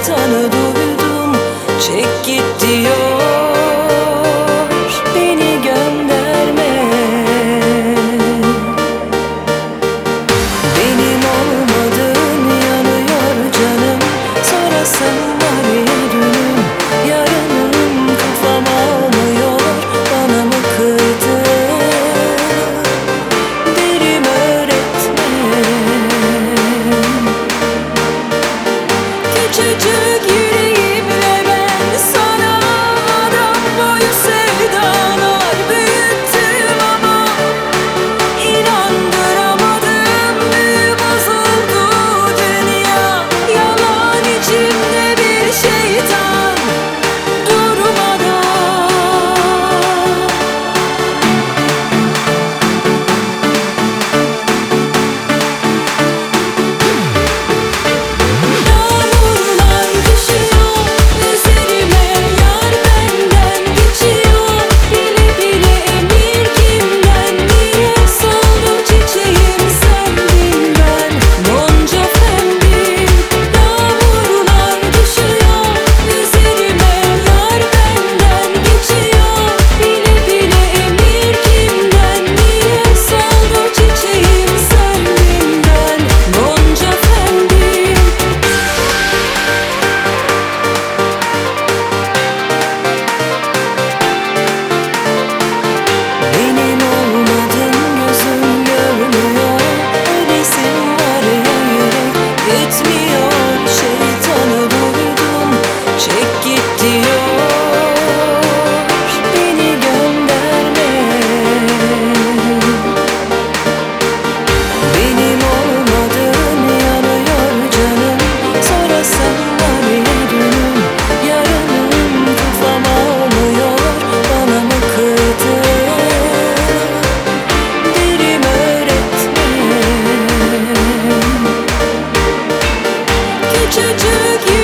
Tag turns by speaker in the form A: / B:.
A: şeytanı duydum. Çek git diyor, beni gönderme. Benim olmadığım yanıyor canım. Sorasın var ya dünüm, yarınım kafam almıyor. Bana mı kırdın derim öğretmen. Küçücük yüreğimle ben sana adam boyu sevdalar büyüttüm ama inandıramadım. Büyü bozuldu dünya, yalan içimde bir şeytan durmadan. Yağmurlar düşüyor üzerime, yar benden geçiyor. Bile bile emir kimden, niye soldu çiçeğim sendin ben gonca efendim. Yağmurlar düşüyor üzerime, yar benden geçiyor. Bile bile emir kimden, niye soldu çiçeğim sendin ben gonca efendim. Benim olmadığım gözüm görmüyor. Ölesim var ya yürek yetmiyor. Şeytanı duydum, çek git diyor, beni gönderme. Benim olmadığım yanıyor canım. Sorasın var ya dünüm, yarınım kafam almıyor. Bana mı kırdın derim öğretmen. Küçücük